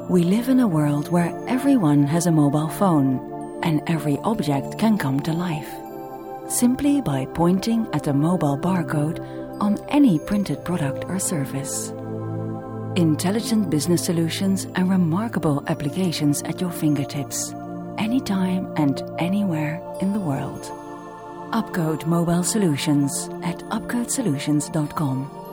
We live in a world where everyone has a mobile phone and every object can come to life, simply by pointing at a mobile barcode on any printed product or service. Intelligent business solutions and remarkable applications at your fingertips, anytime and anywhere in the world. Upcode Mobile Solutions at upcodesolutions.com.